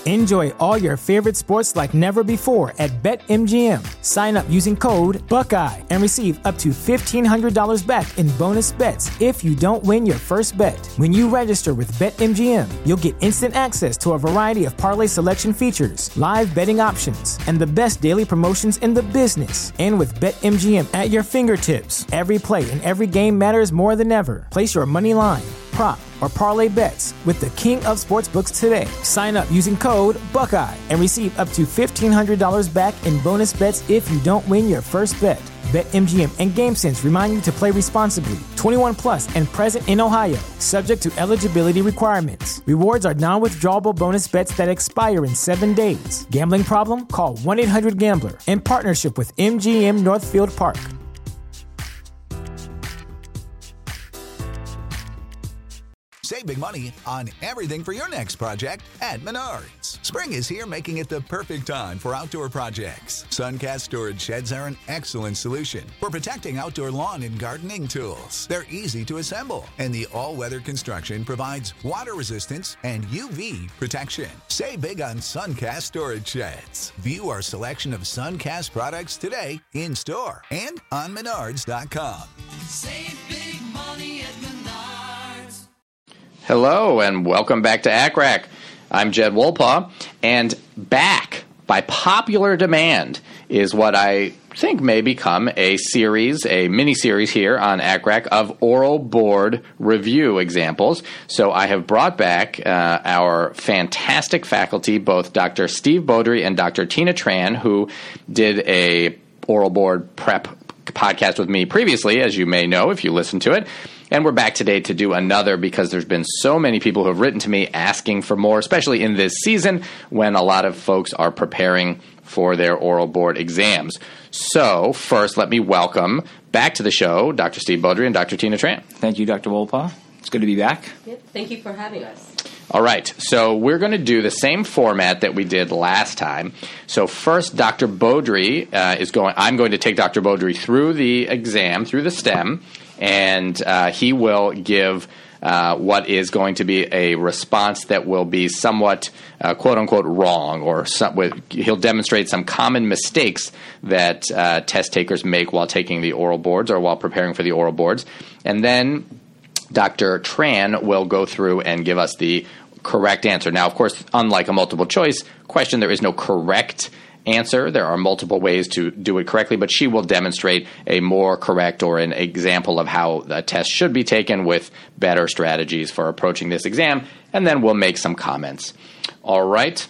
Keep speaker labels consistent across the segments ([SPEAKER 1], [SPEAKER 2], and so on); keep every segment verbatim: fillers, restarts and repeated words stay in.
[SPEAKER 1] Enjoy all your favorite sports like never before at BetMGM. Sign up using code Buckeye and receive up to fifteen hundred dollars back in bonus bets if you don't win your first bet. When you register with BetMGM, you'll get instant access to a variety of parlay selection features, live betting options, and the best daily promotions in the business. And with BetMGM at your fingertips, every play and every game matters more than ever. Place your money line, prop, or parlay bets with the king of sportsbooks today. Sign up using code Buckeye and receive up to fifteen hundred dollars back in bonus bets if you don't win your first bet. BetMGM and GameSense remind you to play responsibly. twenty-one plus and present in Ohio, subject to eligibility requirements. Rewards are non-withdrawable bonus bets that expire in seven days. Gambling problem? Call one eight hundred gambler in partnership with M G M Northfield Park.
[SPEAKER 2] Save big money on everything for your next project at Menards. Spring is here, making it the perfect time for outdoor projects. Suncast storage sheds are an excellent solution for protecting outdoor lawn and gardening tools. They're easy to assemble, and the all-weather construction provides water resistance and U V protection. Save big on Suncast storage sheds. View our selection of Suncast products today in store and on Menards dot com.
[SPEAKER 3] Save big money at Menards.
[SPEAKER 4] Hello, and welcome back to A C R A C. I'm Jed Wolpaw, and back by popular demand is what I think may become a series, a mini-series here on A C R A C of oral board review examples. So I have brought back uh, our fantastic faculty, both Doctor Steve Beaudry and Doctor Tina Tran, who did a oral board prep podcast with me previously, as you may know if you listened to it. And we're back today to do another because there's been so many people who have written to me asking for more, especially in this season when a lot of folks are preparing for their oral board exams. So first, let me welcome back to the show Doctor Steve Beaudry and Doctor Tina Tran.
[SPEAKER 5] Thank you, Doctor Wolpaw. It's good to be back.
[SPEAKER 6] Yep. Thank you for having us.
[SPEAKER 4] All right, so we're going to do the same format that we did last time. So first, Doctor Beaudry uh, is going. I'm going to take Doctor Beaudry through the exam, through the STEM, and uh, he will give uh, what is going to be a response that will be somewhat, uh, quote unquote, wrong, or some, with, he'll demonstrate some common mistakes that uh, test takers make while taking the oral boards or while preparing for the oral boards, and then Doctor Tran will go through and give us the correct answer. Now, of course, unlike a multiple choice question, there is no correct answer. There are multiple ways to do it correctly, but she will demonstrate a more correct or an example of how a test should be taken with better strategies for approaching this exam, and then we'll make some comments. All right.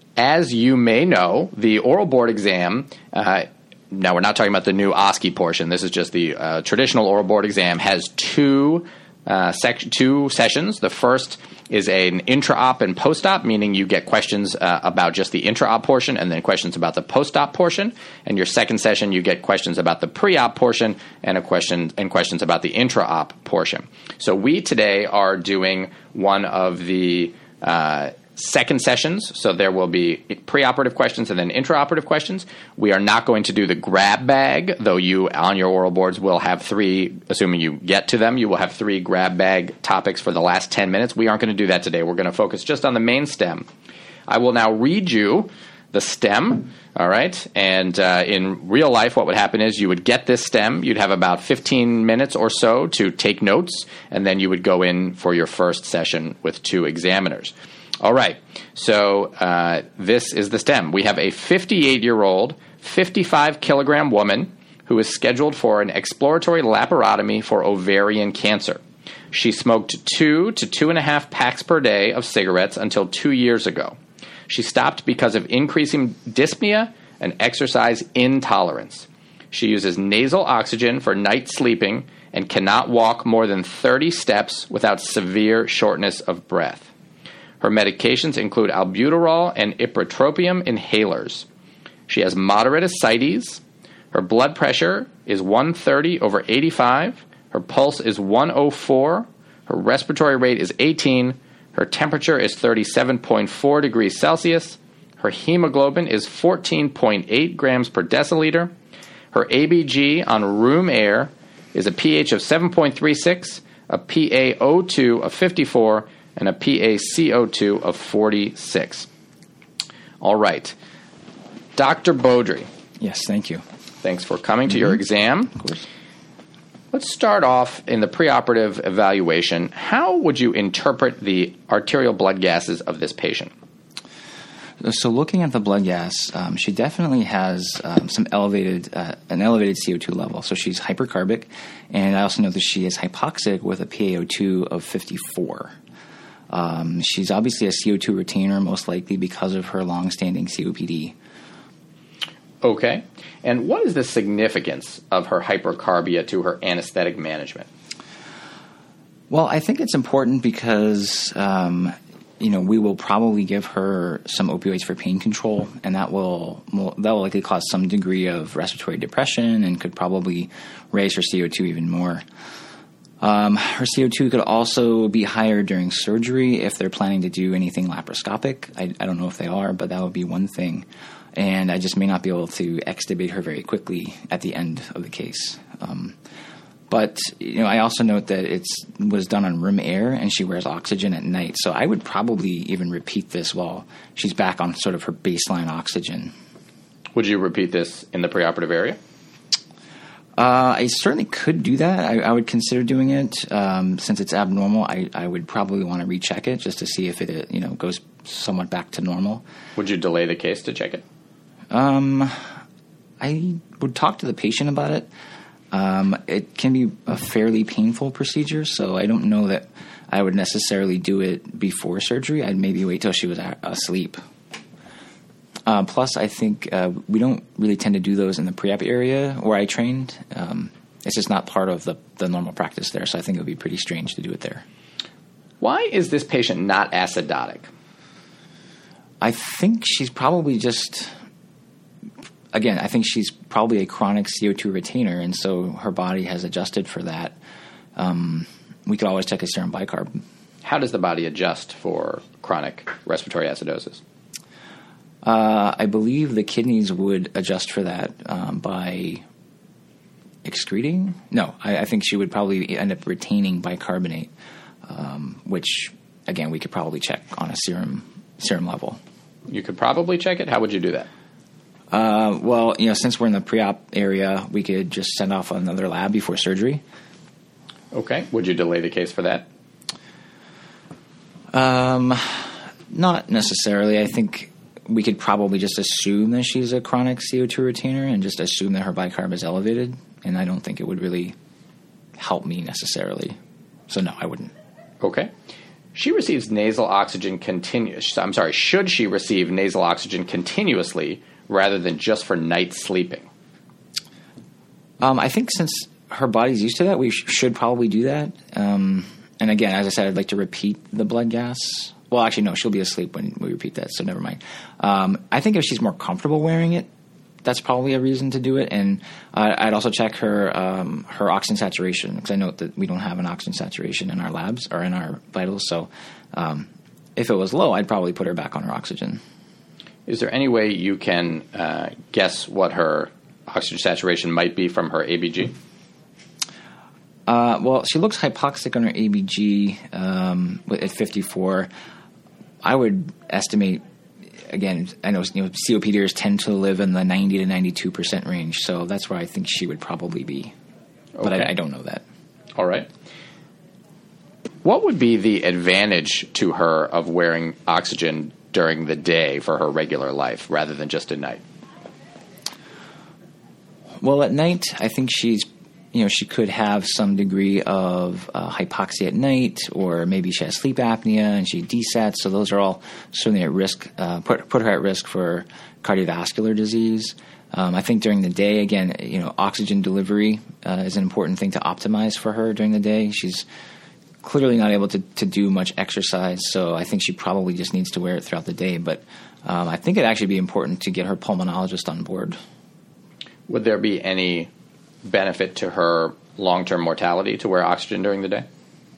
[SPEAKER 4] As you may know, the oral board exam, uh, now we're not talking about the new O S C E portion. This is just the uh, traditional oral board exam, has two Uh, sec- two sessions. The first is an intra-op and post-op, meaning you get questions uh, about just the intra-op portion and then questions about the post-op portion. And your second session, you get questions about the pre-op portion and a question and questions about the intra-op portion. So we today are doing one of the uh, second sessions, so there will be preoperative questions and then intraoperative questions. We are not going to do the grab bag, though you on your oral boards will have three, assuming you get to them, you will have three grab bag topics for the last ten minutes. We aren't going to do that today. We're going to focus just on the main STEM. I will now read you the STEM, all right? And uh, in real life, what would happen is you would get this STEM. You'd have about fifteen minutes or so to take notes, and then you would go in for your first session with two examiners. All right, so uh, this is the STEM. We have a fifty-eight-year-old, fifty-five kilogram woman who is scheduled for an exploratory laparotomy for ovarian cancer. She smoked two to two and a half packs per day of cigarettes until two years ago. She stopped because of increasing dyspnea and exercise intolerance. She uses nasal oxygen for night sleeping and cannot walk more than thirty steps without severe shortness of breath. Her medications include albuterol and ipratropium inhalers. She has moderate ascites. Her blood pressure is one thirty over eighty-five. Her pulse is one oh four. Her respiratory rate is eighteen. Her temperature is thirty-seven point four degrees Celsius. Her hemoglobin is fourteen point eight grams per deciliter. Her A B G on room air is a pH of seven point three six, a P A O two of fifty-four, and a P A C O two of forty-six. All right. Doctor Beaudry,
[SPEAKER 5] Yes, thank you.
[SPEAKER 4] thanks for coming to your exam.
[SPEAKER 5] Of course.
[SPEAKER 4] Let's start off in the preoperative evaluation. How would you interpret the arterial blood gases of this patient?
[SPEAKER 5] So looking at the blood gas, um, she definitely has um, some elevated, uh, an elevated C O two level. So she's hypercarbic, and I also know that she is hypoxic with a P A O two of fifty-four. Um, she's obviously a C O two retainer, most likely because of her long-standing C O P D.
[SPEAKER 4] Okay. And what is the significance of her hypercarbia to her anesthetic management?
[SPEAKER 5] Well, I think it's important because, um, you know, we will probably give her some opioids for pain control, and that will, will that will likely cause some degree of respiratory depression and could probably raise her C O two even more. Um, her C O two could also be higher during surgery if they're planning to do anything laparoscopic. I, I don't know if they are, but that would be one thing. And I just may not be able to extubate her very quickly at the end of the case. Um, but, you know, I also note that it was done on room air, and she wears oxygen at night. So I would probably even repeat this while she's back on sort of her baseline oxygen.
[SPEAKER 4] Would you repeat this in the preoperative area?
[SPEAKER 5] Uh, I certainly could do that. I, I would consider doing it. Um, since it's abnormal, I, I would probably want to recheck it just to see if it, you know, goes somewhat back to normal.
[SPEAKER 4] Would you delay the case to check it?
[SPEAKER 5] Um, I would talk to the patient about it. Um, it can be a fairly painful procedure, so I don't know that I would necessarily do it before surgery. I'd maybe wait till she was a- asleep. Uh, plus, I think uh, we don't really tend to do those in the pre-op area where I trained. Um, it's just not part of the, the normal practice there, so I think it would be pretty strange to do it there.
[SPEAKER 4] Why is this patient not acidotic?
[SPEAKER 5] I think she's probably just... Again, I think she's probably a chronic C O two retainer, and so her body has adjusted for that. Um, we could always check a serum bicarb.
[SPEAKER 4] How does the body adjust for chronic respiratory acidosis?
[SPEAKER 5] Uh, I believe the kidneys would adjust for that um, by excreting. No, I, I think she would probably end up retaining bicarbonate, um, which, again, we could probably check on a serum serum level.
[SPEAKER 4] You could probably check it. How would you do that?
[SPEAKER 5] Uh, well, you know, since we're in the pre-op area, we could just send off another lab before surgery.
[SPEAKER 4] Okay. Would you delay the case for that?
[SPEAKER 5] Um, not necessarily. I think we could probably just assume that she's a chronic C O two retainer and just assume that her bicarb is elevated, and I don't think it would really help me necessarily. So no, I wouldn't.
[SPEAKER 4] Okay. She receives nasal oxygen continuous. I'm sorry. Should she receive nasal oxygen continuously rather than just for night sleeping?
[SPEAKER 5] Um, I think since her body's used to that, we sh- should probably do that. Um, and again, as I said, I'd like to repeat the blood gas. Well, actually, no, she'll be asleep when we repeat that, so never mind. Um, I think if she's more comfortable wearing it, that's probably a reason to do it. And uh, I'd also check her um, her oxygen saturation, because I note that we don't have an oxygen saturation in our labs or in our vitals. So um, if it was low, I'd probably put her back on her oxygen.
[SPEAKER 4] Is there any way you can uh, guess what her oxygen saturation might be from her A B G?
[SPEAKER 5] Uh, well, she looks hypoxic on her A B G um, at fifty-four. I would estimate, again, I know, you know C O P Ders tend to live in the ninety to ninety-two percent range, so that's where I think she would probably be. But
[SPEAKER 4] Okay.
[SPEAKER 5] I, I don't know that.
[SPEAKER 4] All right. What would be the advantage to her of wearing oxygen during the day for her regular life rather than just at night?
[SPEAKER 5] Well, at night, I think she's, you know, she could have some degree of uh, hypoxia at night, or maybe she has sleep apnea and she desats. So those are all certainly at risk, uh, put put her at risk for cardiovascular disease. Um, I think during the day, again, you know, oxygen delivery uh, is an important thing to optimize for her during the day. She's clearly not able to, to do much exercise, so I think she probably just needs to wear it throughout the day. But um, I think it'd actually be important to get her pulmonologist on board.
[SPEAKER 4] Would there be any benefit to her long-term mortality to wear oxygen during the day?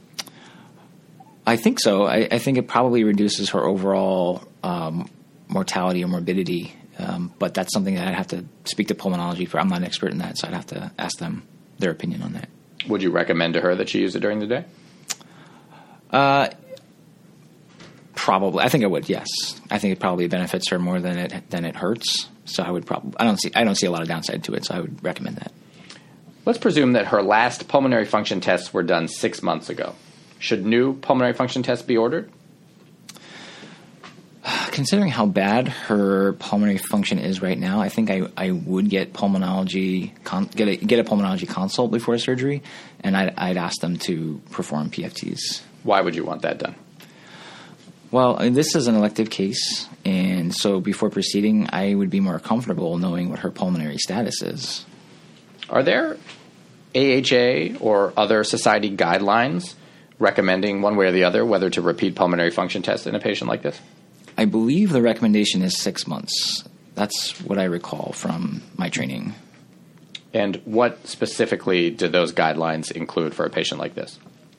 [SPEAKER 5] I think so. I, I think it probably reduces her overall um, mortality or morbidity, um, but that's something that I'd have to speak to pulmonology for. I'm not an expert in that, so I'd have to ask them their opinion on that.
[SPEAKER 4] Would you recommend to her that she use it during the day?
[SPEAKER 5] Uh, Probably, I think it would. Yes, I think it probably benefits her more than it than it hurts. So I would probably, I don't see, I don't see a lot of downside to it. So I would recommend that.
[SPEAKER 4] Let's presume that her last pulmonary function tests were done six months ago. Should new pulmonary function tests be ordered?
[SPEAKER 5] Considering how bad her pulmonary function is right now, I think I, I would get pulmonology con- get a get a pulmonology consult before surgery, and I'd, I'd ask them to perform P F Ts.
[SPEAKER 4] Why would you want that done?
[SPEAKER 5] Well, I mean, this is an elective case, and so before proceeding, I would be more comfortable knowing what her pulmonary status is.
[SPEAKER 4] Are there A H A or other society guidelines recommending one way or the other whether to repeat pulmonary function tests in a patient like this?
[SPEAKER 5] I believe the recommendation is six months. That's what I recall from my training.
[SPEAKER 4] And what specifically do those guidelines include for a patient like this?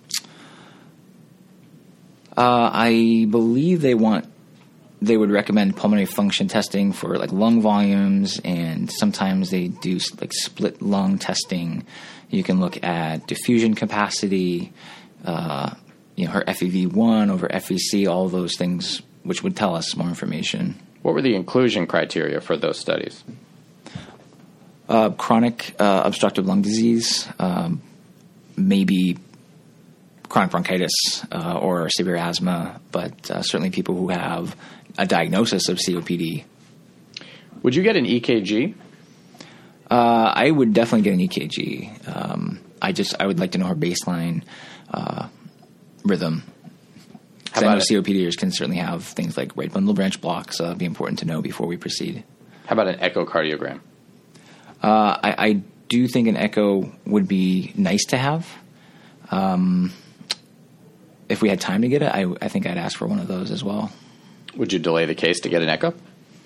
[SPEAKER 5] Uh, I believe they want they would recommend pulmonary function testing for like lung volumes, and sometimes they do like split lung testing. You can look at diffusion capacity, uh, you know, her F E V one over F V C, all of those things, which would tell us more information.
[SPEAKER 4] What were the inclusion criteria for those studies?
[SPEAKER 5] Uh, chronic uh, obstructive lung disease, um, maybe chronic bronchitis uh, or severe asthma, but uh, certainly people who have a diagnosis of C O P D.
[SPEAKER 4] Would you get an E K G?
[SPEAKER 5] Uh, I would definitely get an E K G. Um, I just I would like to know her baseline uh, rhythm.
[SPEAKER 4] How
[SPEAKER 5] I know
[SPEAKER 4] about
[SPEAKER 5] COPDers can certainly have things like right bundle branch blocks. So it'd be important to know before we proceed.
[SPEAKER 4] How about an echocardiogram?
[SPEAKER 5] Uh, I, I do think an echo would be nice to have. Um, if we had time to get it, I, I think I'd ask for one of those as well.
[SPEAKER 4] Would you delay the case to get an echo?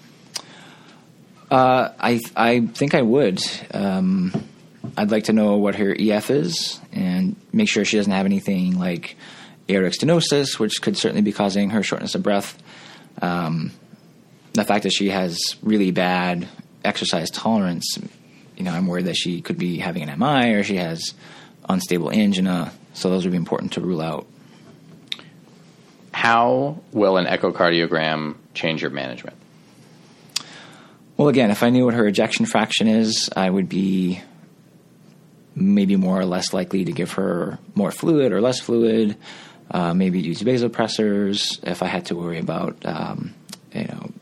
[SPEAKER 5] Uh, I I think I would. Um, I'd like to know what her E F is and make sure she doesn't have anything like aortic stenosis, which could certainly be causing her shortness of breath. Um, the fact that she has really bad exercise tolerance, you know, I'm worried that she could be having an M I or she has unstable angina. So those would be important to rule out.
[SPEAKER 4] How will an echocardiogram change your management?
[SPEAKER 5] Well, again, if I knew what her ejection fraction is, I would be maybe more or less likely to give her more fluid or less fluid, uh, maybe use vasopressors if I had to worry about, um, you know,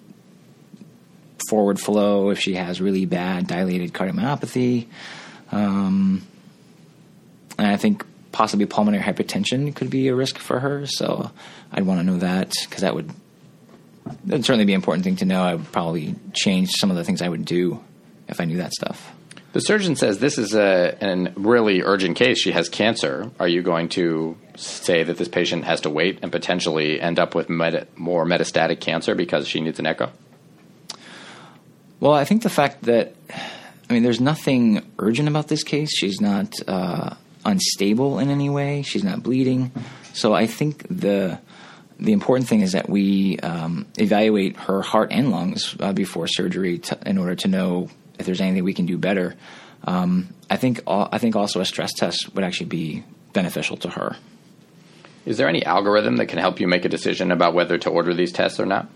[SPEAKER 5] forward flow if she has really bad dilated cardiomyopathy. Um, and I think possibly pulmonary hypertension could be a risk for her, so I'd want to know that because that would that'd certainly be an important thing to know. I would probably change some of the things I would do if I knew that stuff.
[SPEAKER 4] The surgeon says this is a an really urgent case. She has cancer. Are you going to say that this patient has to wait and potentially end up with meta, more metastatic cancer because she needs an echo?
[SPEAKER 5] Well, I think the fact that, I mean, there's nothing urgent about this case. She's not uh, unstable in any way. She's not bleeding. So I think the the important thing is that we um, evaluate her heart and lungs uh, before surgery to, in order to know if there's anything we can do better. Um, I think I think also a stress test would actually be beneficial to her.
[SPEAKER 4] Is there any algorithm that can help you make a decision about whether to order these tests or not?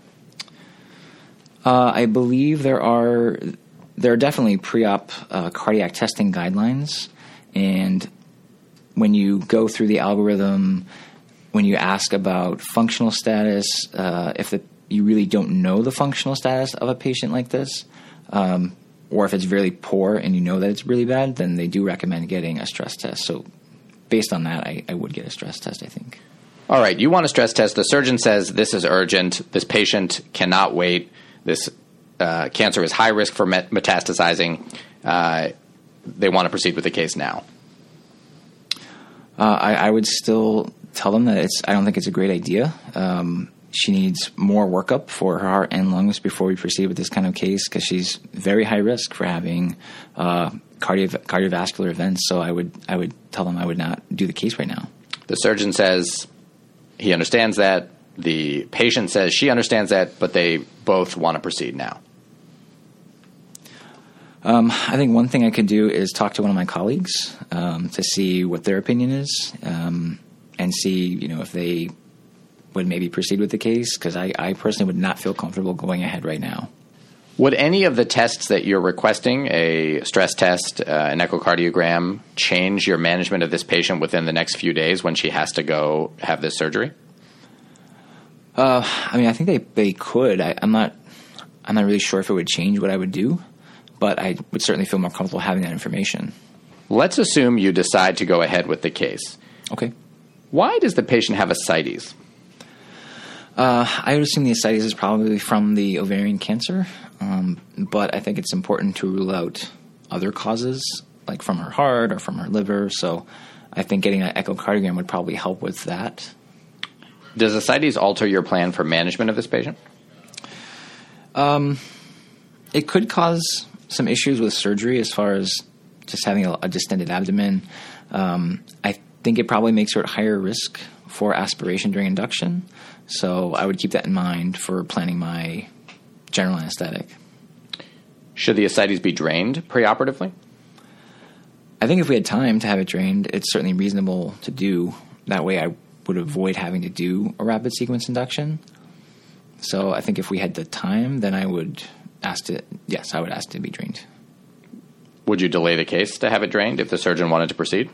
[SPEAKER 5] Uh, I believe there are there are definitely pre-op uh, cardiac testing guidelines, and when you go through the algorithm, when you ask about functional status, uh, if the, you really don't know the functional status of a patient like this, um, or if it's really poor and you know that it's really bad, then they do recommend getting a stress test. So based on that, I, I would get a stress test, I think.
[SPEAKER 4] All right, you want a stress test. The surgeon says this is urgent. This patient cannot wait. This uh, cancer is high risk for met- metastasizing. Uh, they want to proceed with the case now.
[SPEAKER 5] Uh, I, I would still tell them that it's. I don't think it's a great idea. Um, she needs more workup for her heart and lungs before we proceed with this kind of case because she's very high risk for having uh, cardio- cardiovascular events. So I would I would tell them I would not do the case right now.
[SPEAKER 4] The surgeon says he understands that. The patient says she understands that, but they both want to proceed now.
[SPEAKER 5] Um, I think one thing I could do is talk to one of my colleagues um, to see what their opinion is um, and see, you know, if they would maybe proceed with the case, because I, I personally would not feel comfortable going ahead right now.
[SPEAKER 4] Would any of the tests that you're requesting, a stress test, uh, an echocardiogram, change your management of this patient within the next few days when she has to go have this surgery?
[SPEAKER 5] Uh, I mean, I think they, they could. I, I'm not I'm not really sure if it would change what I would do, but I would certainly feel more comfortable having that information.
[SPEAKER 4] Let's assume you decide to go ahead with the case.
[SPEAKER 5] Okay.
[SPEAKER 4] Why does the patient have ascites?
[SPEAKER 5] Uh, I would assume the ascites is probably from the ovarian cancer, um, but I think it's important to rule out other causes, like from her heart or from her liver. So I think getting an echocardiogram would probably help with that.
[SPEAKER 4] Does ascites alter your plan for management of this patient?
[SPEAKER 5] Um, it could cause some issues with surgery as far as just having a, a distended abdomen. Um, I think it probably makes her at higher risk for aspiration during induction. So I would keep that in mind for planning my general anesthetic.
[SPEAKER 4] Should the ascites be drained preoperatively?
[SPEAKER 5] I think if we had time to have it drained, it's certainly reasonable to do. That way I would avoid having to do a rapid sequence induction. So I think if we had the time, then I would ask to, yes, I would ask to be drained.
[SPEAKER 4] Would you delay the case to have it drained if the surgeon wanted to proceed?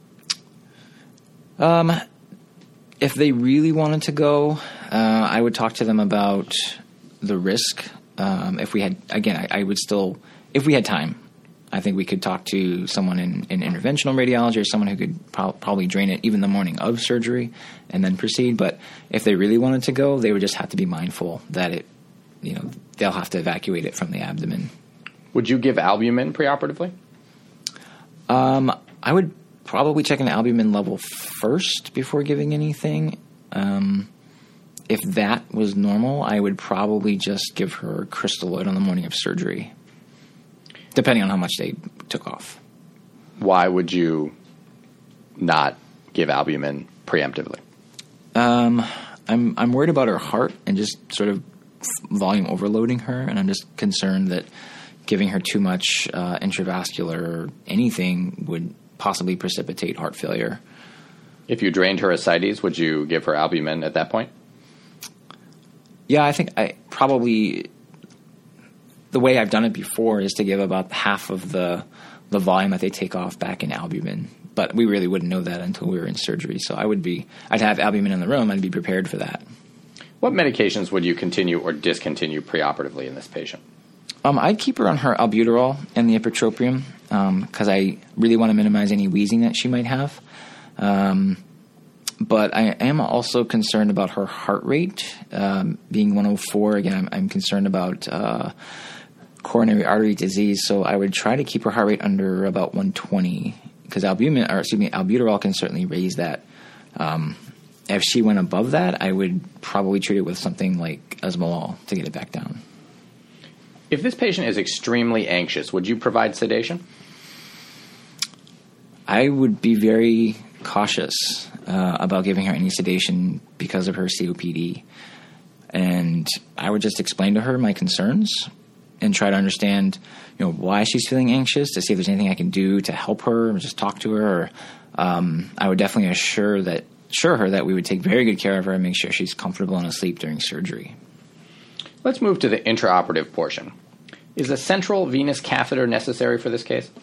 [SPEAKER 5] Um, if they really wanted to go, uh, I would talk to them about the risk. Um, if we had, again, I, I would still, if we had time, I think we could talk to someone in, in interventional radiology or someone who could pro- probably drain it even the morning of surgery and then proceed. But if they really wanted to go, they would just have to be mindful that it, you know, they'll have to evacuate it from the abdomen.
[SPEAKER 4] Would you give albumin preoperatively?
[SPEAKER 5] Um, I would probably check an albumin level first before giving anything. Um, if that was normal, I would probably just give her crystalloid on the morning of surgery, depending on how much they took off.
[SPEAKER 4] Why would you not give albumin preemptively?
[SPEAKER 5] Um, I'm I'm worried about her heart and just sort of volume overloading her, and I'm just concerned that giving her too much uh, intravascular anything would possibly precipitate heart failure.
[SPEAKER 4] If you drained her ascites, would you give her albumin at that point?
[SPEAKER 5] Yeah, I think I probably the way I've done it before is to give about half of the the volume that they take off back in albumin. But we really wouldn't know that until we were in surgery. So I would be I'd have albumin in the room. I'd be prepared for that.
[SPEAKER 4] What medications would you continue or discontinue preoperatively in this patient?
[SPEAKER 5] Um, I'd keep her on her albuterol and the ipratropium because um, I really want to minimize any wheezing that she might have. Um, but I am also concerned about her heart rate um, being one oh four. Again, I'm, I'm concerned about uh, coronary artery disease, so I would try to keep her heart rate under about one twenty because albumin, or excuse me, albuterol can certainly raise that. Um, if she went above that, I would probably treat it with something like esmolol to get it back down.
[SPEAKER 4] If this patient is extremely anxious, would you provide sedation?
[SPEAKER 5] I would be very cautious uh, about giving her any sedation because of her C O P D. And I would just explain to her my concerns and try to understand, you know, why she's feeling anxious, to see if there's anything I can do to help her, or just talk to her. Or, um, I would definitely assure that, assure her that we would take very good care of her and make sure she's comfortable and asleep during surgery.
[SPEAKER 4] Let's move to the intraoperative portion. Is a central venous catheter necessary for this case?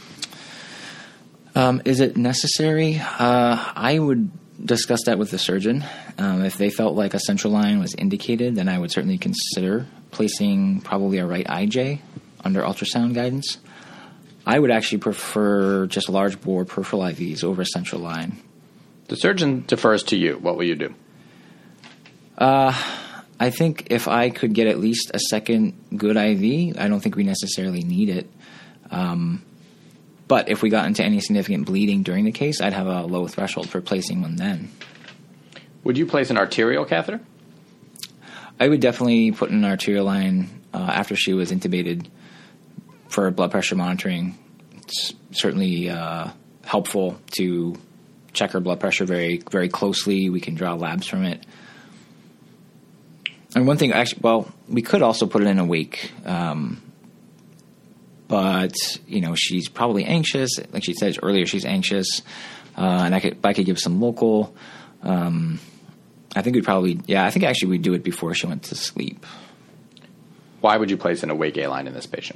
[SPEAKER 5] Um, is it necessary? Uh, I would discuss that with the surgeon. Um, if they felt like a central line was indicated, then I would certainly consider placing probably a right I J under ultrasound guidance. I would actually prefer just large bore peripheral I Vs over a central line.
[SPEAKER 4] The surgeon defers to you. What will you do?
[SPEAKER 5] Uh, I think if I could get at least a second good I V, I don't think we necessarily need it. Um, but if we got into any significant bleeding during the case, I'd have a low threshold for placing one then.
[SPEAKER 4] Would you place an arterial catheter?
[SPEAKER 5] I would definitely put an arterial line uh, after she was intubated for blood pressure monitoring. It's certainly uh, helpful to check her blood pressure very, very closely. We can draw labs from it. And one thing, actually, well, we could also put it in awake, um, but you know, she's probably anxious. Like she said earlier, she's anxious, uh, and I could, I could give some local. Um, I think we'd probably, yeah, I think actually we'd do it before she went to sleep.
[SPEAKER 4] Why would you place an awake A-line in this patient?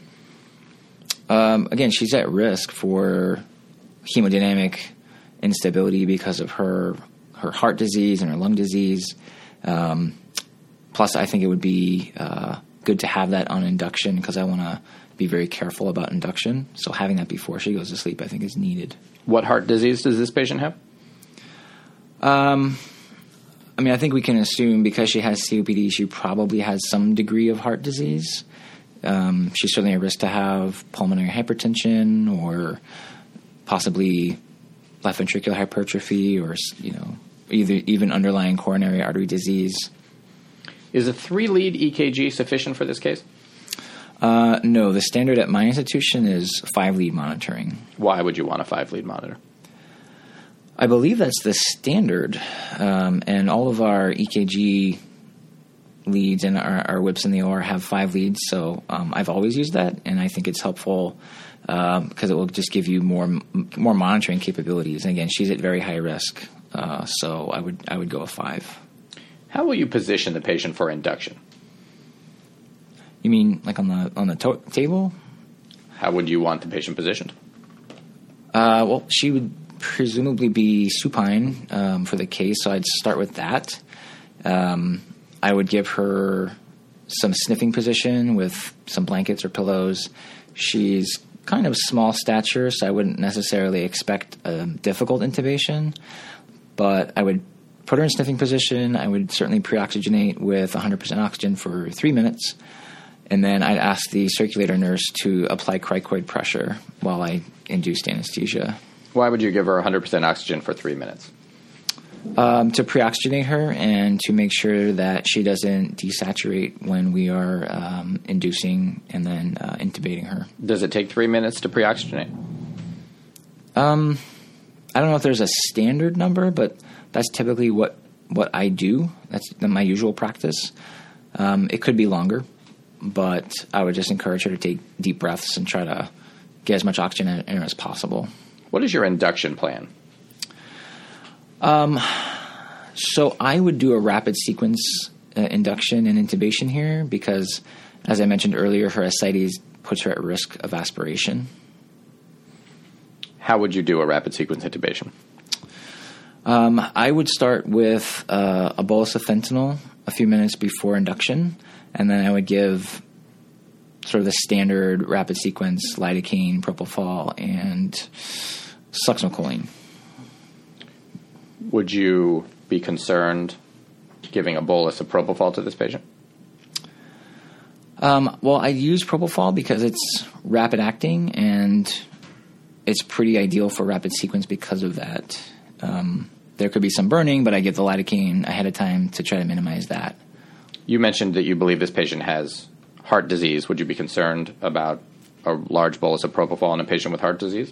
[SPEAKER 5] Um, again, she's at risk for hemodynamic instability because of her her heart disease and her lung disease. Um, plus, I think it would be uh, good to have that on induction because I want to be very careful about induction. So having that before she goes to sleep, I think, is needed.
[SPEAKER 4] What heart disease does this patient have?
[SPEAKER 5] Um, I mean, I think we can assume because she has C O P D, she probably has some degree of heart disease. Um, she's certainly at risk to have pulmonary hypertension or possibly left ventricular hypertrophy or, you know, either even underlying coronary artery disease.
[SPEAKER 4] Is a three-lead E K G sufficient for this case?
[SPEAKER 5] Uh, no, the standard at my institution is five-lead monitoring.
[SPEAKER 4] Why would you want a five-lead monitor?
[SPEAKER 5] I believe that's the standard, um, and all of our E K G leads and our, our whips in the O R have five leads, so um, I've always used that, and I think it's helpful because um, it will just give you more more monitoring capabilities. And again, she's at very high risk, uh, so I would I would go a five.
[SPEAKER 4] How will you position the patient for induction?
[SPEAKER 5] You mean like on the on the to- table?
[SPEAKER 4] How would you want the patient positioned?
[SPEAKER 5] Uh, well, she would presumably be supine um, for the case, so I'd start with that. Um, I would give her some sniffing position with some blankets or pillows. She's kind of small stature, so I wouldn't necessarily expect a difficult intubation, but I would put her in sniffing position. I would certainly pre-oxygenate with one hundred percent oxygen for three minutes, and then I'd ask the circulator nurse to apply cricoid pressure while I induced anesthesia.
[SPEAKER 4] Why would you give her one hundred percent oxygen for three minutes?
[SPEAKER 5] Um, to pre-oxygenate her and to make sure that she doesn't desaturate when we are um, inducing and then uh, intubating her.
[SPEAKER 4] Does it take three minutes to pre-oxygenate?
[SPEAKER 5] Um, I don't know if there's a standard number, but that's typically what, what I do. That's my usual practice. Um, it could be longer, but I would just encourage her to take deep breaths and try to get as much oxygen in her as possible.
[SPEAKER 4] What is your induction plan?
[SPEAKER 5] Um, so I would do a rapid sequence uh, induction and intubation here because, as I mentioned earlier, her ascites puts her at risk of aspiration.
[SPEAKER 4] How would you do a rapid sequence intubation?
[SPEAKER 5] Um, I would start with uh, a bolus of fentanyl a few minutes before induction, and then I would give sort of the standard rapid sequence lidocaine, propofol, and succinylcholine.
[SPEAKER 4] Would you be concerned giving a bolus of propofol to this patient?
[SPEAKER 5] Um, well, I use propofol because it's rapid acting and it's pretty ideal for rapid sequence because of that. Um, there could be some burning, but I give the lidocaine ahead of time to try to minimize that.
[SPEAKER 4] You mentioned that you believe this patient has heart disease. Would you be concerned about a large bolus of propofol in a patient with heart disease?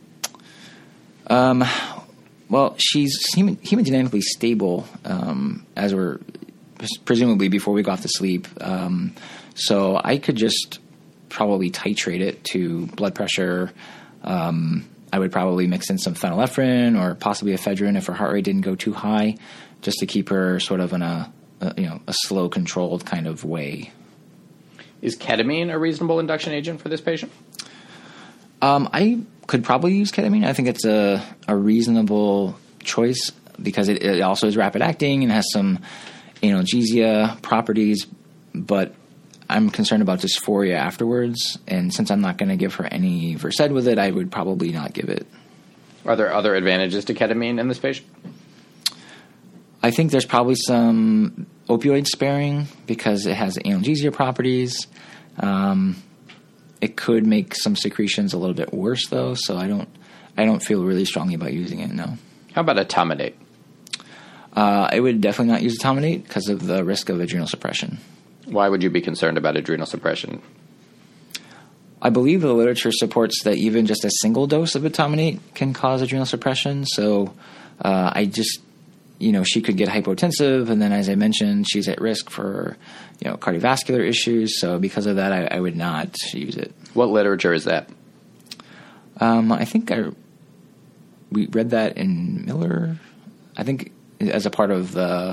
[SPEAKER 5] Um, well, she's hem- hemodynamically stable um, as we're presumably before we go off to sleep. Um, so I could just probably titrate it to blood pressure. Um, I would probably mix in some phenylephrine or possibly ephedrine if her heart rate didn't go too high, just to keep her sort of in a, a you know a slow, controlled kind of way.
[SPEAKER 4] Is ketamine a reasonable induction agent for this patient?
[SPEAKER 5] Um, I could probably use ketamine. I think it's a, a reasonable choice because it, it also is rapid acting and has some analgesia properties, but I'm concerned about dysphoria afterwards, and since I'm not going to give her any Versed with it, I would probably not give it.
[SPEAKER 4] Are there other advantages to ketamine in this patient?
[SPEAKER 5] I think there's probably some opioid sparing because it has analgesia properties. Um, it could make some secretions a little bit worse, though, so I don't I don't feel really strongly about using it, no.
[SPEAKER 4] How about etomidate?
[SPEAKER 5] Uh, I would definitely not use etomidate because of the risk of adrenal suppression.
[SPEAKER 4] Why would you be concerned about adrenal suppression?
[SPEAKER 5] I believe the literature supports that even just a single dose of etomidate can cause adrenal suppression. So uh, I just, you know, she could get hypotensive, and then, as I mentioned, she's at risk for, you know, cardiovascular issues. So because of that, I, I would not use it.
[SPEAKER 4] What literature is that?
[SPEAKER 5] Um, I think I we read that in Miller. I think as a part of the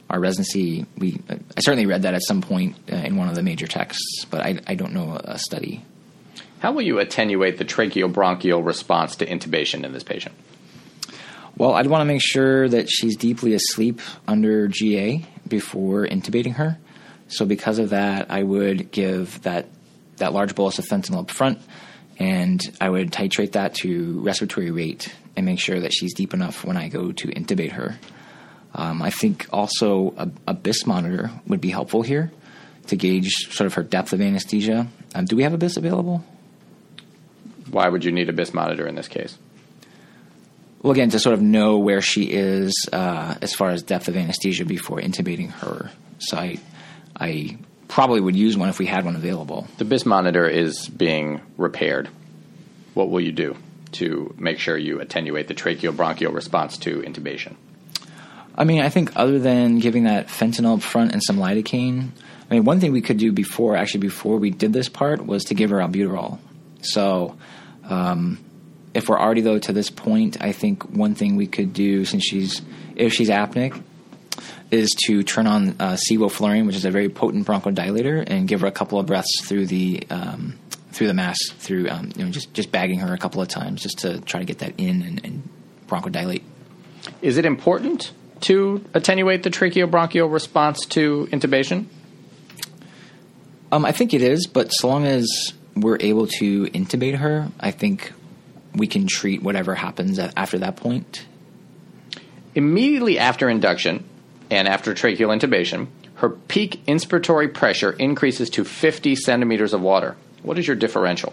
[SPEAKER 5] our residency, we I certainly read that at some point uh, in one of the major texts, but I, I don't know a study.
[SPEAKER 4] How will you attenuate the tracheobronchial response to intubation in this patient?
[SPEAKER 5] Well, I'd want to make sure that she's deeply asleep under G A before intubating her. So because of that, I would give that that large bolus of fentanyl up front, and I would titrate that to respiratory rate and make sure that she's deep enough when I go to intubate her. Um, I think also a, a B I S monitor would be helpful here to gauge sort of her depth of anesthesia. Um, do we have a B I S available?
[SPEAKER 4] Why would you need a B I S monitor in this case?
[SPEAKER 5] Well, again, to sort of know where she is uh, as far as depth of anesthesia before intubating her. So I, I probably would use one if we had one available.
[SPEAKER 4] The B I S monitor is being repaired. What will you do to make sure you attenuate the tracheobronchial response to intubation?
[SPEAKER 5] I mean, I think other than giving that fentanyl up front and some lidocaine, I mean, one thing we could do before, actually before we did this part, was to give her albuterol. So um, if we're already, though, to this point, I think one thing we could do, since she's, if she's apneic, is to turn on uh, sevoflurane, which is a very potent bronchodilator, and give her a couple of breaths through the um, through the mask, through um, you know, just, just bagging her a couple of times just to try to get that in and, and bronchodilate.
[SPEAKER 4] Is it important to attenuate the tracheobronchial response to intubation?
[SPEAKER 5] Um, I think it is, but so long as we're able to intubate her, I think we can treat whatever happens at, after that point.
[SPEAKER 4] Immediately after induction and after tracheal intubation, her peak inspiratory pressure increases to fifty centimeters of water. What is your differential?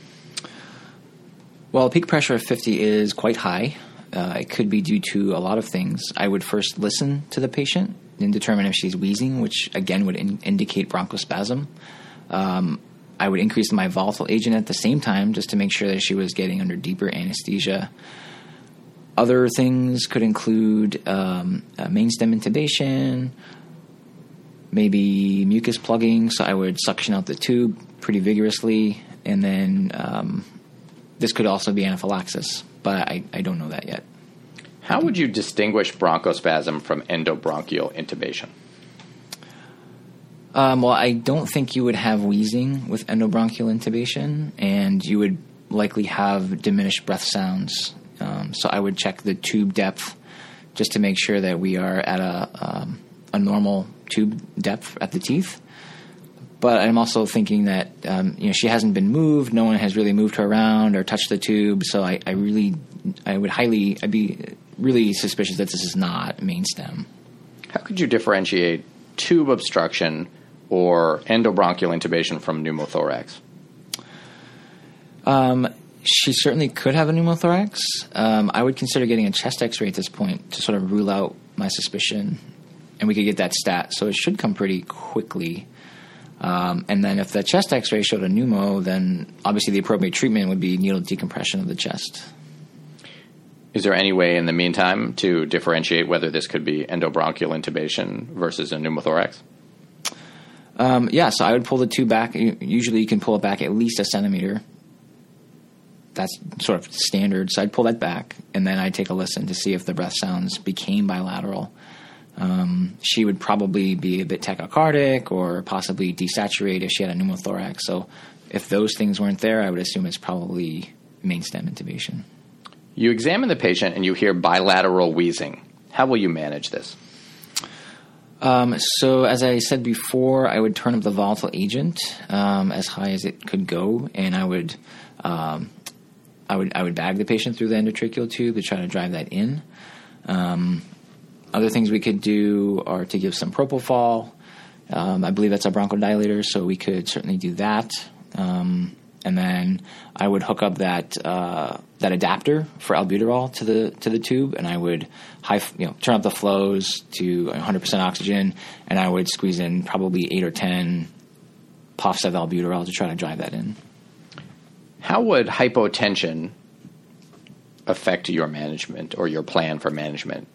[SPEAKER 5] Well, peak pressure of fifty is quite high. Uh, it could be due to a lot of things. I would first listen to the patient and determine if she's wheezing, which again would in- indicate bronchospasm. Um, I would increase my volatile agent at the same time just to make sure that she was getting under deeper anesthesia. Other things could include um, uh, main stem intubation, maybe mucus plugging, so I would suction out the tube pretty vigorously, and then um, this could also be anaphylaxis, but I, I don't know that yet.
[SPEAKER 4] How would you distinguish bronchospasm from endobronchial intubation?
[SPEAKER 5] Um, well, I don't think you would have wheezing with endobronchial intubation, and you would likely have diminished breath sounds. Um, so I would check the tube depth just to make sure that we are at a um, a normal tube depth at the teeth. But I'm also thinking that um, you know she hasn't been moved. No one has really moved her around or touched the tube. So I, I really, I would highly, I'd be really suspicious that this is not main stem.
[SPEAKER 4] How could you differentiate tube obstruction or endobronchial intubation from pneumothorax?
[SPEAKER 5] Um, she certainly could have a pneumothorax. Um, I would consider getting a chest X-ray at this point to sort of rule out my suspicion, and we could get that stat. So it should come pretty quickly. Um, and then if the chest X-ray showed a pneumo, then obviously the appropriate treatment would be needle decompression of the chest.
[SPEAKER 4] Is there any way in the meantime to differentiate whether this could be endobronchial intubation versus a pneumothorax?
[SPEAKER 5] Um, yeah, so I would pull the tube back. Usually you can pull it back at least a centimeter. That's sort of standard. So I'd pull that back, and then I'd take a listen to see if the breath sounds became bilateral. Um, she would probably be a bit tachycardic or possibly desaturate if she had a pneumothorax. So if those things weren't there, I would assume it's probably main stem intubation.
[SPEAKER 4] You examine the patient and you hear bilateral wheezing. How will you manage this?
[SPEAKER 5] Um, so as I said before, I would turn up the volatile agent um, as high as it could go, and I would, um, I would, I would bag the patient through the endotracheal tube to try to drive that in. Um, other things we could do are to give some propofol. Um, I believe that's a bronchodilator, so we could certainly do that. Um, and then I would hook up that uh, that adapter for albuterol to the to the tube, and I would high you know turn up the flows to one hundred percent oxygen, and I would squeeze in probably eight or ten puffs of albuterol to try to drive that in.
[SPEAKER 4] How would hypotension affect your management or your plan for management?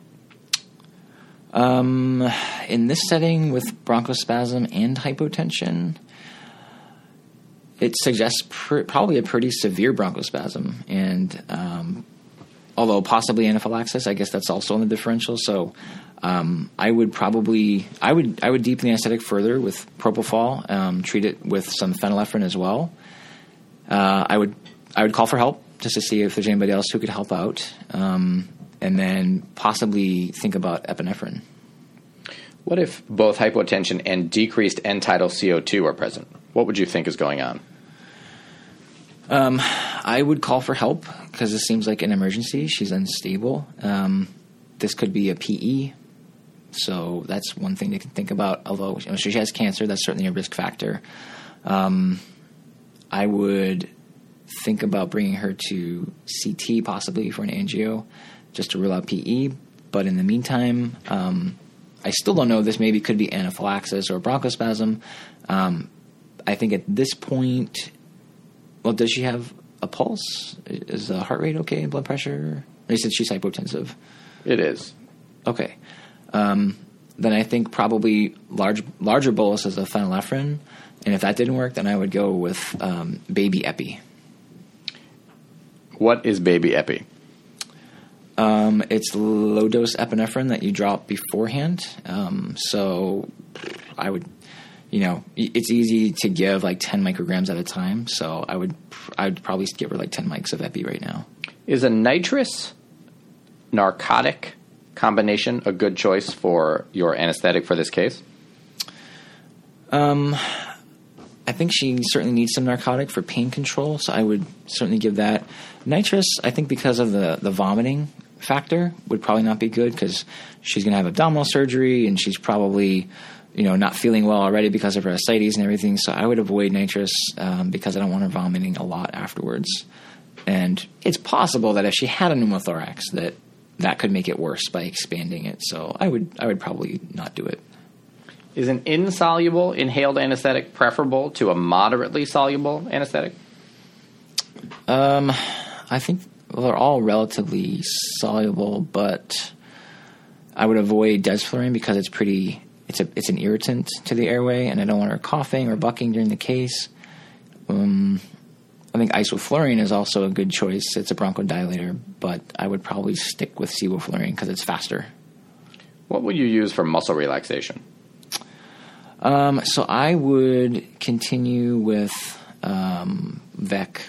[SPEAKER 5] Um, in this setting with bronchospasm and hypotension, it suggests pr- probably a pretty severe bronchospasm, and um, although possibly anaphylaxis, I guess that's also in the differential. So Um, I would probably I would I would deepen the anesthetic further with propofol. Um, treat it with some phenylephrine as well. Uh, I would I would call for help just to see if there's anybody else who could help out, um, and then possibly think about epinephrine.
[SPEAKER 4] What if both hypotension and decreased end-tidal C O two are present? What would you think is going on?
[SPEAKER 5] Um, I would call for help because this seems like an emergency. She's unstable. Um, this could be a P E, so that's one thing to think about. Although you know, she has cancer, that's certainly a risk factor. Um, I would think about bringing her to C T possibly for an angio just to rule out P E. But in the meantime, um, I still don't know. This maybe could be anaphylaxis or bronchospasm. Um, I think at this point, well, does she have a pulse? Is the heart rate okay? Blood pressure? They said she's hypotensive.
[SPEAKER 4] It is.
[SPEAKER 5] Okay. Um, then I think probably large, larger boluses of phenylephrine. And if that didn't work, then I would go with um, baby epi.
[SPEAKER 4] What is baby epi?
[SPEAKER 5] Um, it's low-dose epinephrine that you drop beforehand. Um, so I would, you know, it's easy to give like ten micrograms at a time. So I would I would probably give her like ten mics of epi right now.
[SPEAKER 4] Is a nitrous narcotic combination a good choice for your anesthetic for this case?
[SPEAKER 5] Um, I think she certainly needs some narcotic for pain control, so I would certainly give that. Nitrous, I think because of the, the vomiting factor, would probably not be good because she's going to have abdominal surgery and she's probably, you know, not feeling well already because of her ascites and everything. So I would avoid nitrous um, because I don't want her vomiting a lot afterwards. And it's possible that if she had a pneumothorax, that that could make it worse by expanding it. So I would I would probably not do it.
[SPEAKER 4] Is an insoluble inhaled anesthetic preferable to a moderately soluble anesthetic?
[SPEAKER 5] Um, I think well, they're all relatively soluble, but I would avoid desflurane because it's pretty. It's a it's an irritant to the airway, and I don't want her coughing or bucking during the case. Um, I think isoflurane is also a good choice. It's a bronchodilator, but I would probably stick with sevoflurane because it's faster.
[SPEAKER 4] What would you use for muscle relaxation?
[SPEAKER 5] Um, so I would continue with um, V E C.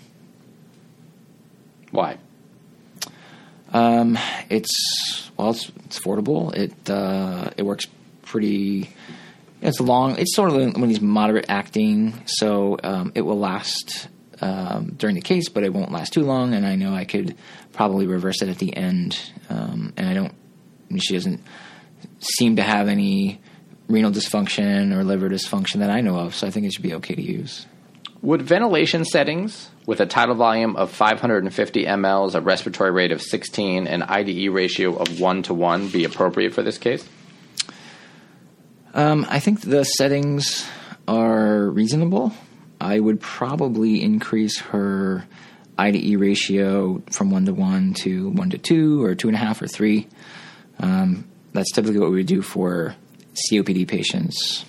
[SPEAKER 4] Why?
[SPEAKER 5] Um, it's well, it's, it's affordable. It uh, it works pretty. It's long. It's sort of when he's moderate acting, so um, it will last um, during the case, but it won't last too long. And I know I could probably reverse it at the end. Um, and I don't. I mean, she doesn't seem to have any renal dysfunction or liver dysfunction that I know of, so I think it should be okay to use.
[SPEAKER 4] Would ventilation settings with a tidal volume of five hundred fifty milliliters, a respiratory rate of sixteen, and I D E ratio of one to one be appropriate for this case?
[SPEAKER 5] Um, I think the settings are reasonable. I would probably increase her I D E ratio from one to one to one to two or two and a half or three. Um, that's typically what we would do for C O P D patients.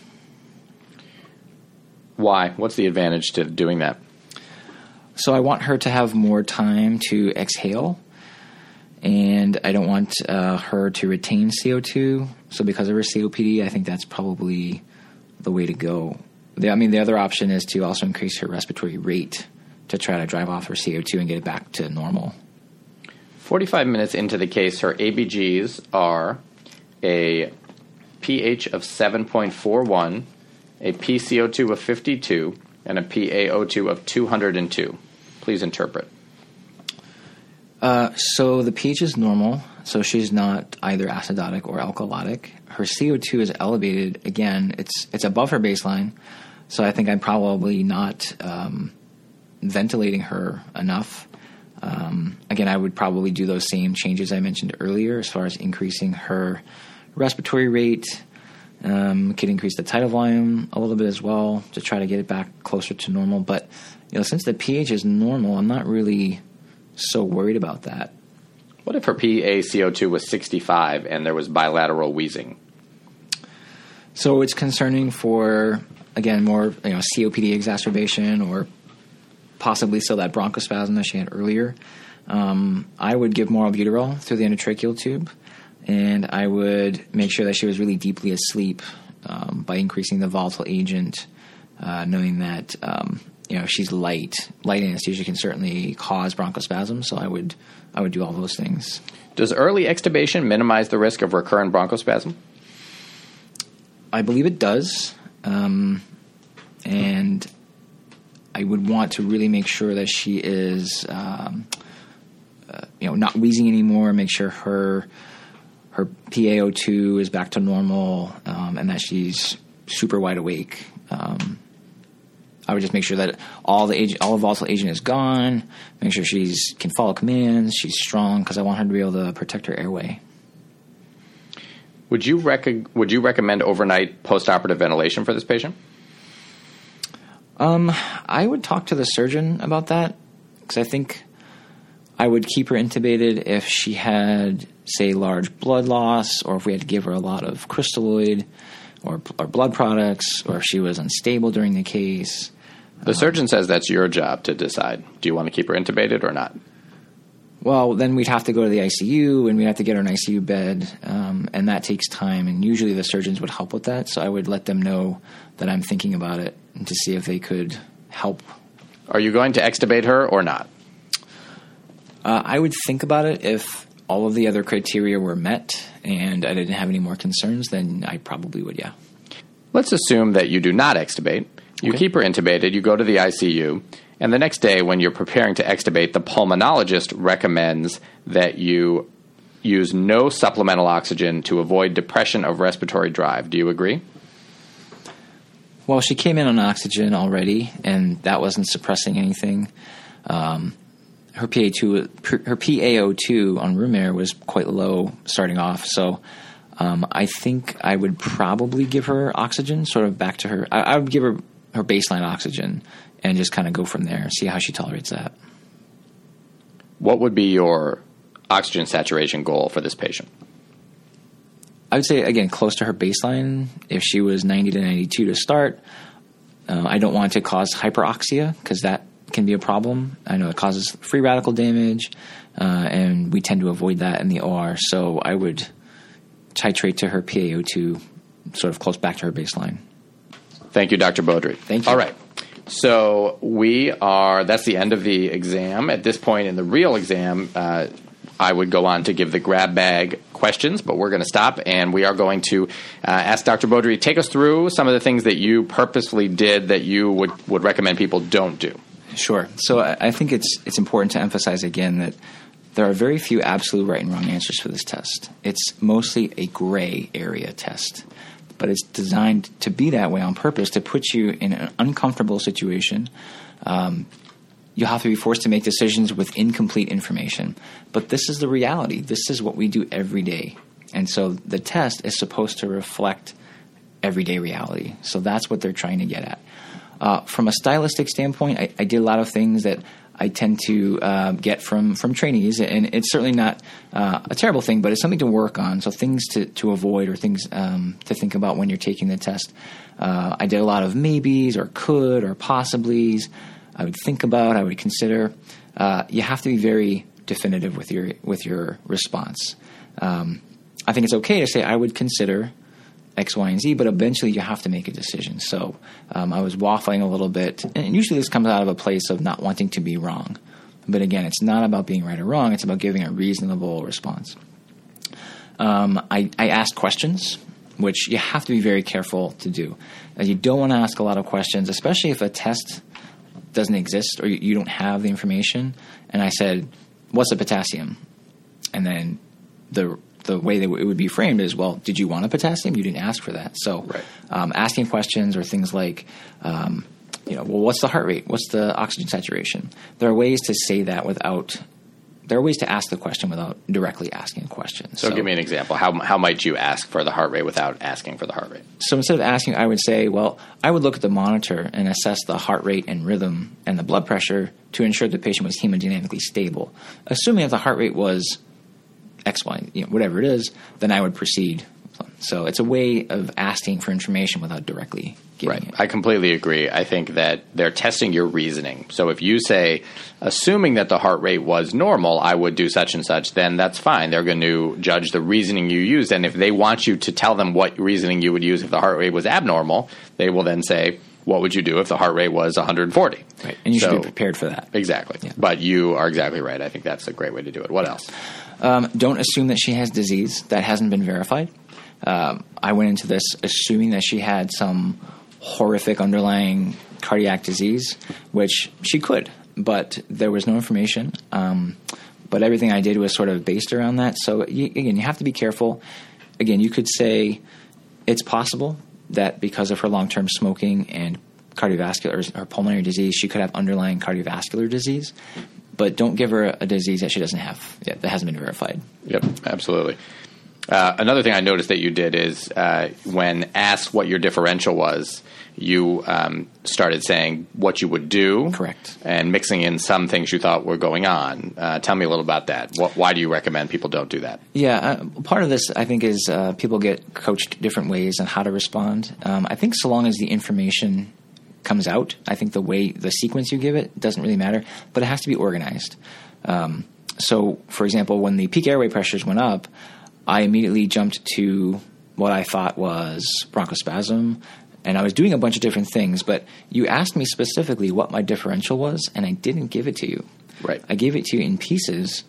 [SPEAKER 4] Why? What's the advantage to doing that?
[SPEAKER 5] So I want her to have more time to exhale, and I don't want uh, her to retain C O two. So because of her C O P D, I think that's probably the way to go. The, I mean, the other option is to also increase her respiratory rate to try to drive off her C O two and get it back to normal.
[SPEAKER 4] forty-five minutes into the case, her A B Gs are a pH of seven point four one, a P C O two of fifty-two, and a P A O two of two hundred two. Please interpret.
[SPEAKER 5] Uh, so the pH is normal, so she's not either acidotic or alkalotic. Her C O two is elevated. Again, it's it's above her baseline, so I think I'm probably not um, ventilating her enough. Um, again, I would probably do those same changes I mentioned earlier as far as increasing her respiratory rate. Um, could increase the tidal volume a little bit as well to try to get it back closer to normal. But you know, since the pH is normal, I'm not really so worried about that.
[SPEAKER 4] What if her P A C O two was sixty-five and there was bilateral wheezing?
[SPEAKER 5] So it's concerning for, again, more you know C O P D exacerbation or possibly still that bronchospasm that she had earlier. Um, I would give more albuterol through the endotracheal tube. and I would make sure that she was really deeply asleep um, by increasing the volatile agent, uh, knowing that um, you know if she's light, light anesthesia can certainly cause bronchospasm. So I would I would do all those things.
[SPEAKER 4] Does early extubation minimize the risk of recurrent bronchospasm?
[SPEAKER 5] I believe it does, um, and I would want to really make sure that she is, um, uh, you know, not wheezing anymore. Make sure her her P A O two is back to normal, um, and that she's super wide awake. Um, I would just make sure that all the agent, all the volatile agent is gone. Make sure she's can follow commands. She's strong because I want her to be able to protect her airway.
[SPEAKER 4] Would you rec- Would you recommend overnight postoperative ventilation for this patient?
[SPEAKER 5] Um, I would talk to the surgeon about that because I think I would keep her intubated if she had, say, large blood loss, or if we had to give her a lot of crystalloid or, or blood products, or if she was unstable during the case.
[SPEAKER 4] The surgeon says that's your job to decide. Do you want to keep her intubated or not?
[SPEAKER 5] Well, then we'd have to go to the I C U, and we'd have to get her an I C U bed, um, and that takes time, and usually the surgeons would help with that, so I would let them know that I'm thinking about it and to see if they could help.
[SPEAKER 4] Are you going to extubate her or not?
[SPEAKER 5] Uh, I would think about it if all of the other criteria were met and I didn't have any more concerns, then I probably would, yeah.
[SPEAKER 4] Let's assume that you do not extubate. You
[SPEAKER 5] Okay.
[SPEAKER 4] keep her intubated, you go to the I C U, and the next day when you're preparing to extubate, the pulmonologist recommends that you use no supplemental oxygen to avoid depression of respiratory drive. Do you agree?
[SPEAKER 5] Well, she came in on oxygen already, and that wasn't suppressing anything. Um, her P A two, her P A O two on room air was quite low starting off, so um, I think I would probably give her oxygen, sort of back to her. I, I would give her her baseline oxygen and just kind of go from there, see how she tolerates that.
[SPEAKER 4] What would be your oxygen saturation goal for this patient?
[SPEAKER 5] I would say, again, close to her baseline. If she was ninety to ninety-two to start, uh, I don't want it to cause hyperoxia because that can be a problem. I know it causes free radical damage, uh, and we tend to avoid that in the O R. So I would titrate to her P A O two, sort of close back to her baseline.
[SPEAKER 4] Thank you, Doctor Beaudry.
[SPEAKER 5] Thank you.
[SPEAKER 4] All right. So we are, that's the end of the exam. At this point in the real exam, uh, I would go on to give the grab bag questions, but we're going to stop, and we are going to uh, ask Doctor Beaudry to take us through some of the things that you purposefully did that you would, would recommend people don't do.
[SPEAKER 5] Sure. So I I think it's it's important to emphasize again that there are very few absolute right and wrong answers for this test. It's mostly a gray area test, but it's designed to be that way on purpose to put you in an uncomfortable situation. Um, you'll have to be forced to make decisions with incomplete information. But this is the reality. This is what we do every day. And so the test is supposed to reflect everyday reality. So that's what they're trying to get at. Uh, from a stylistic standpoint, I, I did a lot of things that I tend to uh, get from, from trainees, and it's certainly not uh, a terrible thing, but it's something to work on. So things to, to avoid or things um, to think about when you're taking the test. Uh, I did a lot of maybes or could or possiblies. I would think about, I would consider. Uh, you have to be very definitive with your with your response. Um, I think it's okay to say I would consider X, Y, and Z, but eventually you have to make a decision. So um, I was waffling a little bit, and usually this comes out of a place of not wanting to be wrong. But again, it's not about being right or wrong. It's about giving a reasonable response. Um, I, I asked questions, which you have to be very careful to do. Uh, you don't want to ask a lot of questions, especially if a test doesn't exist or you, you don't have the information. And I said, what's the potassium? And then the the way that it would be framed is, well, did you want a potassium? You didn't ask for that. So
[SPEAKER 4] Right.
[SPEAKER 5] um, asking questions or things like, um, you know, well, what's the heart rate? What's the oxygen saturation? There are ways to say that without – there are ways to ask the question without directly asking a question.
[SPEAKER 4] So, give me an example. How, how might you ask for the heart rate without asking for the heart rate?
[SPEAKER 5] So instead of asking, I would say, well, I would look at the monitor and assess the heart rate and rhythm and the blood pressure to ensure the patient was hemodynamically stable. Assuming that the heart rate was X, Y, you know, whatever it is, then I would proceed. So it's a way of asking for information without directly giving
[SPEAKER 4] Right.
[SPEAKER 5] it.
[SPEAKER 4] I completely agree. I think that they're testing your reasoning. So if you say, assuming that the heart rate was normal, I would do such and such, then that's fine. They're going to judge the reasoning you used. And if they want you to tell them what reasoning you would use if the heart rate was abnormal, they will then say, what would you do if the heart rate was one hundred forty?
[SPEAKER 5] Right. And you
[SPEAKER 4] So-
[SPEAKER 5] should be prepared for that.
[SPEAKER 4] Exactly.
[SPEAKER 5] Yeah.
[SPEAKER 4] But you are exactly right. I think that's a great way to do it. What else?
[SPEAKER 5] Um, don't assume that she has disease that hasn't been verified. Um, I went into this assuming that she had some horrific underlying cardiac disease, which she could, but there was no information. Um, but everything I did was sort of based around that. So you, again, you have to be careful. Again, you could say it's possible that because of her long-term smoking and cardiovascular or pulmonary disease, she could have underlying cardiovascular disease. But don't give her a disease that she doesn't have yet, that hasn't been verified.
[SPEAKER 4] Yep, absolutely. Uh, another thing I noticed that you did is uh, when asked what your differential was, you um, started saying what you would do.
[SPEAKER 5] Correct.
[SPEAKER 4] And mixing in some things you thought were going on. Uh, tell me a little about that. What, why do you recommend people don't do that?
[SPEAKER 5] Yeah, uh, part of this, I think, is uh, people get coached different ways on how to respond. Um, I think so long as the information comes out, I think the way, the sequence you give it doesn't really matter, but it has to be organized. Um, so, for example, when the peak airway pressures went up, I immediately jumped to what I thought was bronchospasm, and I was doing a bunch of different things, but you asked me specifically what my differential was, and I didn't give it to you.
[SPEAKER 4] Right.
[SPEAKER 5] I gave it to you in pieces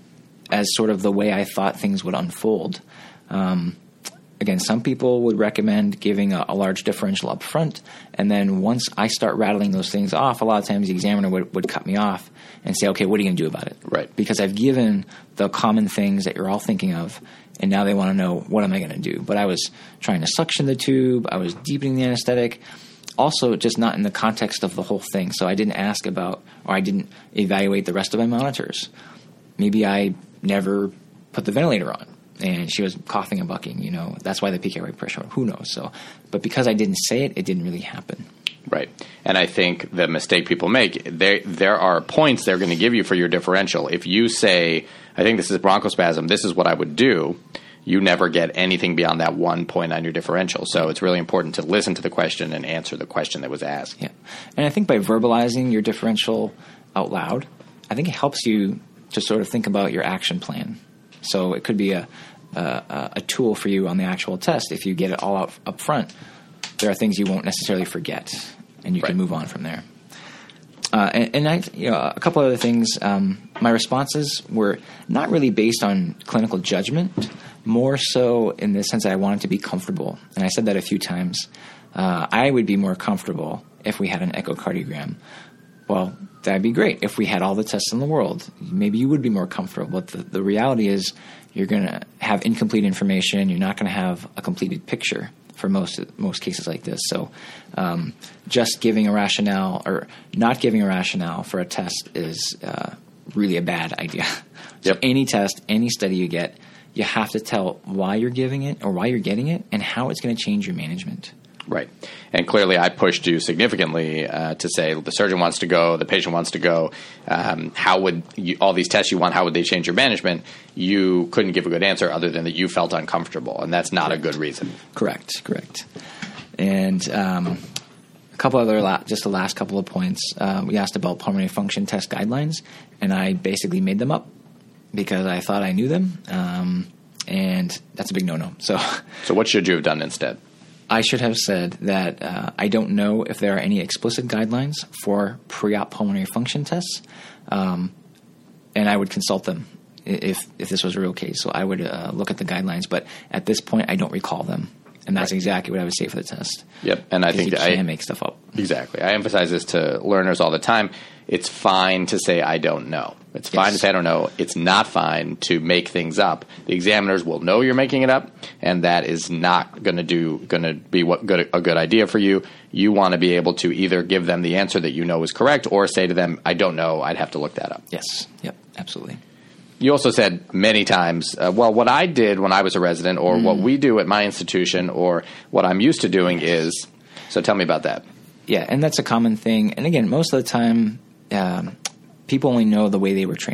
[SPEAKER 5] as sort of the way I thought things would unfold. Um, again, some people would recommend giving a, a large differential up front, and then once I start rattling those things off, a lot of times the examiner would, would cut me off and say, okay, what are you going to do about it?
[SPEAKER 4] Right.
[SPEAKER 5] Because I've given the common things that you're all thinking of, and now they want to know, what am I going to do? But I was trying to suction the tube. I was deepening the anesthetic. Also, just not in the context of the whole thing. So I didn't ask about, or I didn't evaluate the rest of my monitors. Maybe I never put the ventilator on, and she was coughing and bucking. You know, that's why the peak airway pressure. Who knows? So, but because I didn't say it, it didn't really happen.
[SPEAKER 4] Right. And I think the mistake people make, there there are points they're going to give you for your differential. If you say, I think this is bronchospasm, this is what I would do, you never get anything beyond that one point on your differential. So it's really important to listen to the question and answer the question that was asked.
[SPEAKER 5] Yeah. And I think by verbalizing your differential out loud, I think it helps you to sort of think about your action plan. So it could be a a, a tool for you on the actual test. If you get it all out up front, there are things you won't necessarily forget, and you
[SPEAKER 4] Right.
[SPEAKER 5] can move on from there. Uh, and, and I, you know, a couple other things. Um, my responses were not really based on clinical judgment, more so in the sense that I wanted to be comfortable. And I said that a few times. Uh, I would be more comfortable if we had an echocardiogram. Well, that'd be great. If we had all the tests in the world, maybe you would be more comfortable. But the, the reality is you're going to have incomplete information. You're not going to have a completed picture for most most cases like this. So um, just giving a rationale or not giving a rationale for a test is uh, really a bad idea. So
[SPEAKER 4] Yep.
[SPEAKER 5] any test, any study you get, you have to tell why you're giving it or why you're getting it and how it's going to change your management.
[SPEAKER 4] Right. And clearly I pushed you significantly uh, to say the surgeon wants to go, the patient wants to go. Um, how would you, all these tests you want, how would they change your management? You couldn't give a good answer other than that you felt uncomfortable, and that's not
[SPEAKER 5] Correct.
[SPEAKER 4] a good reason.
[SPEAKER 5] Correct, correct. And um, a couple other, la- just the last couple of points. Uh, we asked about pulmonary function test guidelines, and I basically made them up because I thought I knew them, um, and that's a big no-no. So
[SPEAKER 4] So what should you have done instead?
[SPEAKER 5] I should have said that uh, I don't know if there are any explicit guidelines for pre-op pulmonary function tests, um, and I would consult them if if this was a real case. So I would uh, look at the guidelines, but at this point, I don't recall them, and that's
[SPEAKER 4] Right.
[SPEAKER 5] exactly what I would say for the test.
[SPEAKER 4] Yep. And I
[SPEAKER 5] Because
[SPEAKER 4] think
[SPEAKER 5] you
[SPEAKER 4] I
[SPEAKER 5] can't make stuff up.
[SPEAKER 4] Exactly. I emphasize this to learners all the time. It's fine to say I don't know. It's fine
[SPEAKER 5] Yes.
[SPEAKER 4] to say I don't know. It's not fine to make things up. The examiners will know you're making it up, and that is not going to do going to be what good a good idea for you. You want to be able to either give them the answer that you know is correct, or say to them, "I don't know. I'd have to look that up."
[SPEAKER 5] Yes. Yep. Absolutely.
[SPEAKER 4] You also said many times, uh, well, what I did when I was a resident, or what we do at my institution, or what I'm used to doing is. So tell me about that.
[SPEAKER 5] Yeah, and that's a common thing. And again, most of the time, um, people only know the way they were trained,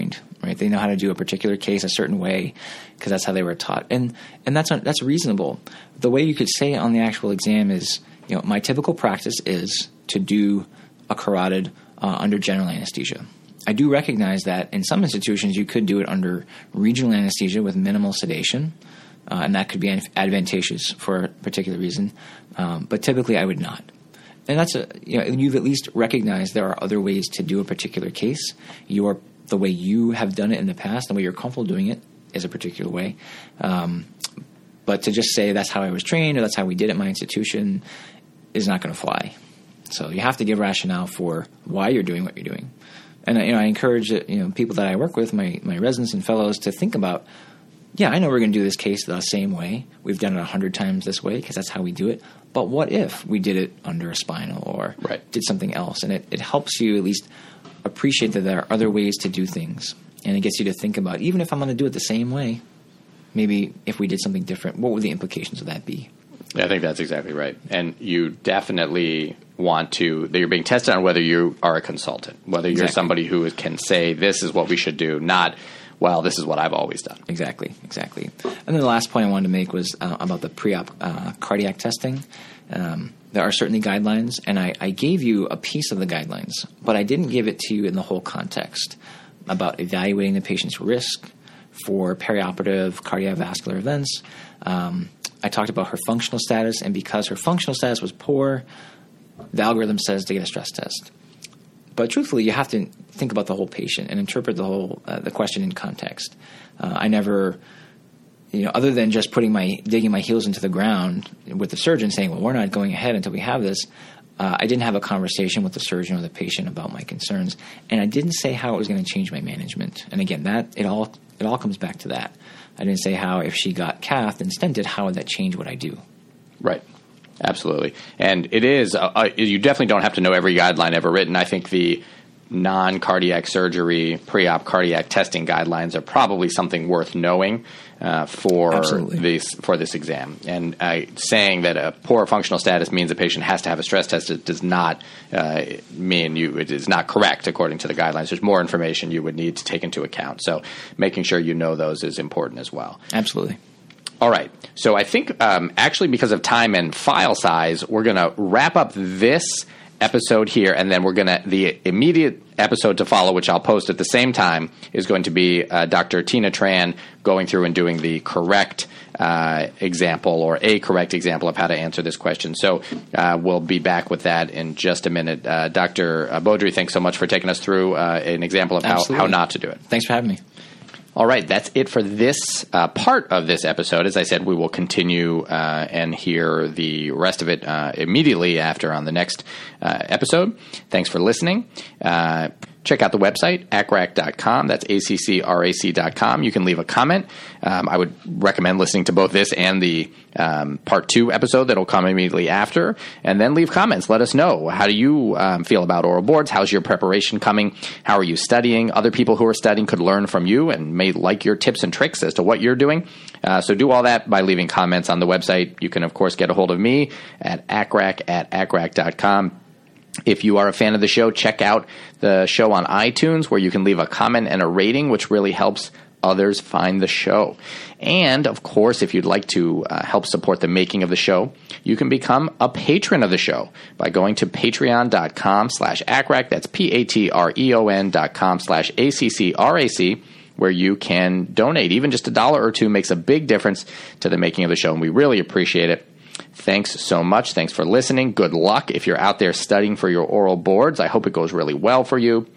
[SPEAKER 5] right? They know how to do a particular case a certain way because that's how they were taught. And and that's that's reasonable. The way you could say it on the actual exam is, you know, my typical practice is to do a carotid uh, under general anesthesia. I do recognize that in some institutions you could do it under regional anesthesia with minimal sedation, uh, and that could be advantageous for a particular reason. Um, but typically I would not. And that's a, you know, you've at least recognized there are other ways to do a particular case. Your the way you have done it in the past, the way you're comfortable doing it is a particular way. Um, but to just say that's how I was trained or that's how we did it at my institution is not going to fly. So you have to give rationale for why you're doing what you're doing. And you know, I encourage you know people that I work with, my my residents and fellows, to think about, yeah, I know we're going to do this case the same way. We've done it a hundred times this way because that's how we do it. But what if we did it under a spinal or
[SPEAKER 4] right.
[SPEAKER 5] did something else? And it, it helps you at least appreciate that there are other ways to do things. And it gets you to think about, even if I'm going to do it the same way, maybe if we did something different, what would the implications of that be?
[SPEAKER 4] I think that's exactly right. And you definitely want to, that you're being tested on whether you are a consultant, whether you're
[SPEAKER 5] Exactly.
[SPEAKER 4] somebody who can say, this is what we should do, not, well, this is what I've always done.
[SPEAKER 5] Exactly, exactly. And then the last point I wanted to make was uh, about the pre-op uh, cardiac testing. Um, there are certainly guidelines, and I, I gave you a piece of the guidelines, but I didn't give it to you in the whole context about evaluating the patient's risk for perioperative cardiovascular events. Um, I talked about her functional status, and because her functional status was poor, the algorithm says to get a stress test. But truthfully, you have to think about the whole patient and interpret the whole uh, the question in context. Uh, I never, you know, other than just putting my digging my heels into the ground with the surgeon, saying, "Well, we're not going ahead until we have this." Uh, I didn't have a conversation with the surgeon or the patient about my concerns, and I didn't say how it was going to change my management. And again, that it all it all comes back to that. I didn't say how if she got cathed and stented, how would that change what I do?
[SPEAKER 4] Right. Absolutely. And it is, uh, uh, you definitely don't have to know every guideline ever written. I think the non-cardiac surgery, pre-op cardiac testing guidelines are probably something worth knowing uh, for
[SPEAKER 5] Absolutely.
[SPEAKER 4] this for this exam. And uh, saying that a poor functional status means a patient has to have a stress test, it does not uh, mean you. It is not correct according to the guidelines. There's more information you would need to take into account. So making sure you know those is important as well.
[SPEAKER 5] Absolutely.
[SPEAKER 4] All right. So I think um, actually because of time and file size, we're going to wrap up this episode here, and then we're going to – the immediate episode to follow, which I'll post at the same time, is going to be uh, Doctor Tina Tran going through and doing the correct uh, example or a correct example of how to answer this question. So uh, we'll be back with that in just a minute. Uh, Doctor Beaudry, thanks so much for taking us through uh, an example of how, how not to do it.
[SPEAKER 5] Thanks for having me.
[SPEAKER 4] All right, that's it for this uh, part of this episode. As I said, we will continue uh, and hear the rest of it uh, immediately after on the next uh, episode. Thanks for listening. Uh, check out the website, A C C R A C dot com. That's A C C R A C dot com. You can leave a comment. Um, I would recommend listening to both this and the um, part two episode that will come immediately after. And then leave comments. Let us know. How do you um, feel about oral boards? How's your preparation coming? How are you studying? Other people who are studying could learn from you and may like your tips and tricks as to what you're doing. Uh, so do all that by leaving comments on the website. You can, of course, get a hold of me at A C R A C at A C R A C dot com. If you are a fan of the show, check out the show on iTunes, where you can leave a comment and a rating, which really helps others find the show. And, of course, if you'd like to uh, help support the making of the show, you can become a patron of the show by going to patreon.com slash ACRAC. That's P-A-T-R-E-O-N dot com slash A-C-C-R-A-C, where you can donate. Even just a dollar or two makes a big difference to the making of the show, and we really appreciate it. Thanks so much. Thanks for listening. Good luck if you're out there studying for your oral boards. I hope it goes really well for you.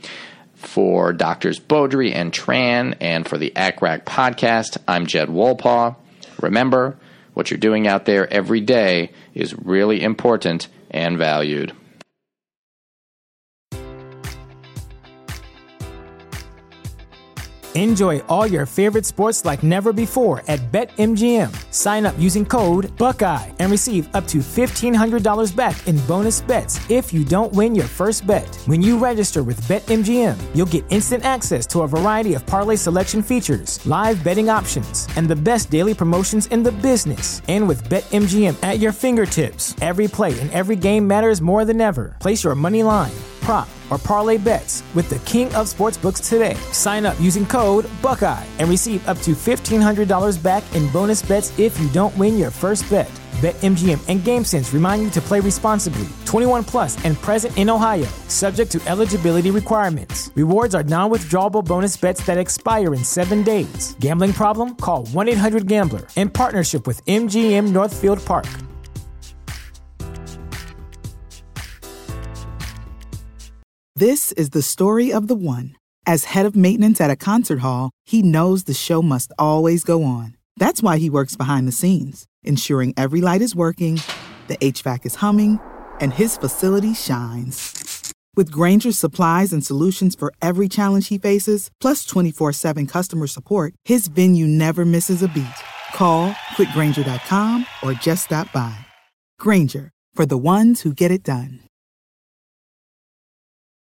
[SPEAKER 4] For Doctors Beaudry and Tran and for the A C R A C podcast, I'm Jed Wolpaw. Remember, what you're doing out there every day is really important and valued.
[SPEAKER 1] Enjoy all your favorite sports like never before at BetMGM. Sign up using code Buckeye and receive up to fifteen hundred dollars back in bonus bets if you don't win your first bet. When you register with BetMGM, you'll get instant access to a variety of parlay selection features, live betting options, and the best daily promotions in the business. And with BetMGM at your fingertips, every play and every game matters more than ever. Place your money line, prop, or parlay bets with the king of sportsbooks today. Sign up using code Buckeye and receive up to fifteen hundred dollars back in bonus bets if you don't win your first bet. BetMGM and GameSense remind you to play responsibly. twenty-one plus and present in Ohio, subject to eligibility requirements. Rewards are non-withdrawable bonus bets that expire in seven days. Gambling problem? Call one eight hundred gambler in partnership with M G M Northfield Park.
[SPEAKER 6] This is the story of the one. As head of maintenance at a concert hall, he knows the show must always go on. That's why he works behind the scenes, ensuring every light is working, the H V A C is humming, and his facility shines. With Grainger's supplies and solutions for every challenge he faces, plus twenty-four seven customer support, his venue never misses a beat. Call quick grainger dot com or just stop by. Grainger, for the ones who get it done.